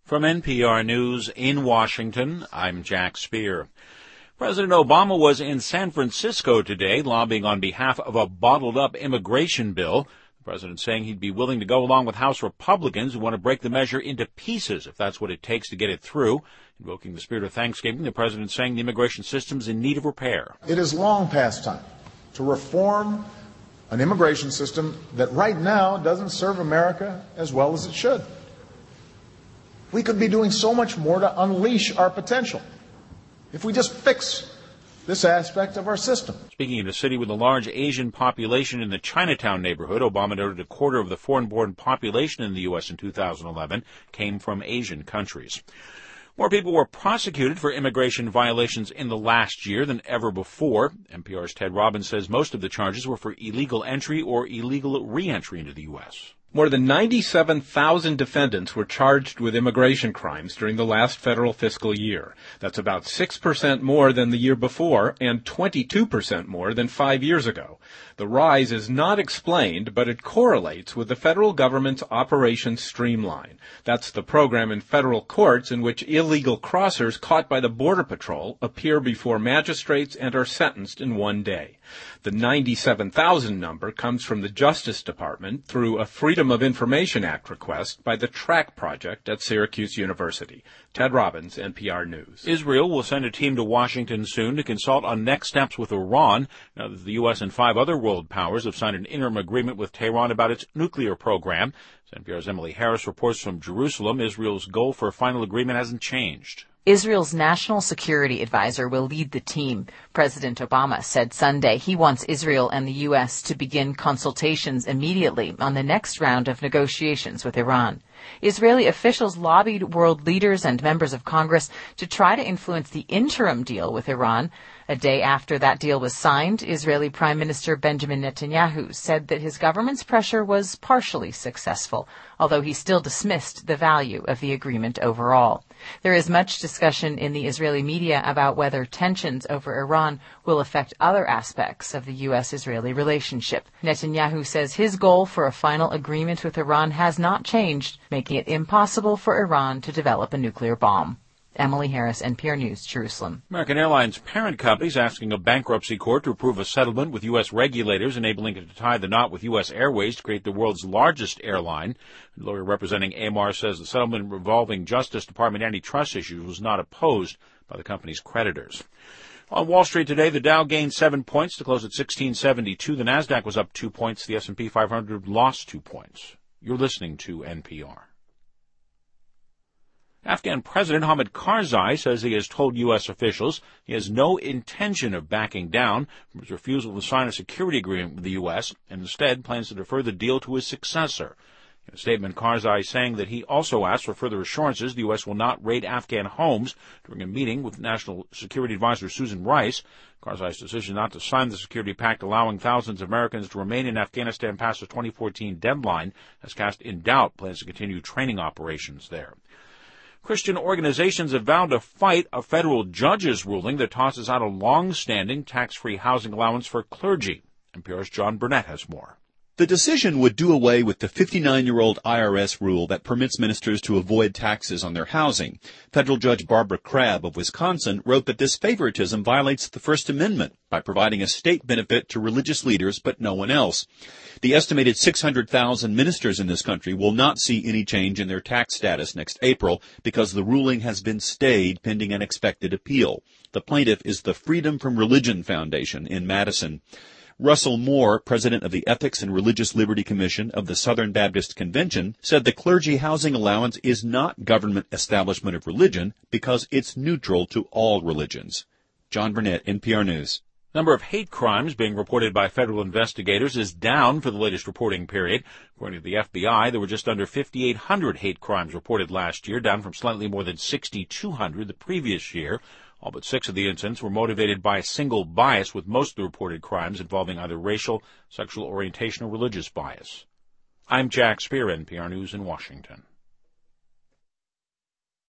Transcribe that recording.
From NPR News in Washington, I'm Jack Speer. President Obama was in San Francisco today lobbying on behalf of a bottled-up immigration bill. The president saying he'd be willing to go along with House Republicans who want to break the measure into pieces if that's what it takes to get it through. Invoking the spirit of Thanksgiving, the president saying the immigration system's in need of repair. It is long past time to reform an immigration system that right now doesn't serve America as well as it should. We could be doing so much more to unleash our potential if we just fix this aspect of our system. Speaking in a city with a large Asian population in the Chinatown neighborhood, Obama noted a quarter of the foreign-born population in the U.S. in 2011 came from Asian countries. More people were prosecuted for immigration violations in the last year than ever before. NPR's Ted Robbins says most of the charges were for illegal entry or illegal re-entry into the U.S. More than 97,000 defendants were charged with immigration crimes during the last federal fiscal year. That's about 6% more than the year before and 22% more than 5 years ago. The rise is not explained, but it correlates with the federal government's Operation Streamline. That's the program in federal courts in which illegal crossers caught by the Border Patrol appear before magistrates and are sentenced in one day. The 97,000 number comes from the Justice Department through a Freedom of Information Act request by the TRACK Project at Syracuse University. Ted Robbins, NPR News. Israel will send a team to Washington soon to consult on next steps with Iran, now that the U.S. and 5 other world powers have signed an interim agreement with Tehran about its nuclear program. As NPR's Emily Harris reports from Jerusalem, Israel's goal for a final agreement hasn't changed. Israel's national security advisor will lead the team. President Obama said Sunday he wants Israel and the U.S. to begin consultations immediately on the next round of negotiations with Iran. Israeli officials lobbied world leaders and members of Congress to try to influence the interim deal with Iran. A day after that deal was signed, Israeli Prime Minister Benjamin Netanyahu said that his government's pressure was partially successful, although he still dismissed the value of the agreement overall. There is much discussion in the Israeli media about whether tensions over Iran will affect other aspects of the U.S.-Israeli relationship. Netanyahu says his goal for a final agreement with Iran has not changed, making it impossible for Iran to develop a nuclear bomb. Emily Harris, NPR News, Jerusalem. American Airlines parent company is asking a bankruptcy court to approve a settlement with U.S. regulators, enabling it to tie the knot with U.S. Airways to create the world's largest airline. A lawyer representing AMR says the settlement involving Justice Department antitrust issues was not opposed by the company's creditors. On Wall Street today, the Dow gained 7 points to close at 1672. The Nasdaq was up 2 points. The S&P 500 lost 2 points. You're listening to NPR. Afghan President Hamid Karzai says he has told U.S. officials he has no intention of backing down from his refusal to sign a security agreement with the U.S. and instead plans to defer the deal to his successor. In a statement, Karzai saying that he also asked for further assurances the U.S. will not raid Afghan homes during a meeting with National Security Advisor Susan Rice. Karzai's decision not to sign the security pact allowing thousands of Americans to remain in Afghanistan past the 2014 deadline has cast in doubt plans to continue training operations there. Christian organizations have vowed to fight a federal judge's ruling that tosses out a long-standing tax-free housing allowance for clergy. NPR's John Burnett has more. The decision would do away with the 59-year-old IRS rule that permits ministers to avoid taxes on their housing. Federal Judge Barbara Crabb of Wisconsin wrote that this favoritism violates the First Amendment by providing a state benefit to religious leaders but no one else. The estimated 600,000 ministers in this country will not see any change in their tax status next April because the ruling has been stayed pending an expected appeal. The plaintiff is the Freedom from Religion Foundation in Madison. Russell Moore, president of the Ethics and Religious Liberty Commission of the Southern Baptist Convention, said the clergy housing allowance is not government establishment of religion because it's neutral to all religions. John Burnett, NPR News. Number of hate crimes being reported by federal investigators is down for the latest reporting period. According to the FBI, there were just under 5,800 hate crimes reported last year, down from slightly more than 6,200 the previous year. All but 6 of the incidents were motivated by a single bias, with most of the reported crimes involving either racial, sexual orientation, or religious bias. I'm Jack Speer, NPR News in Washington.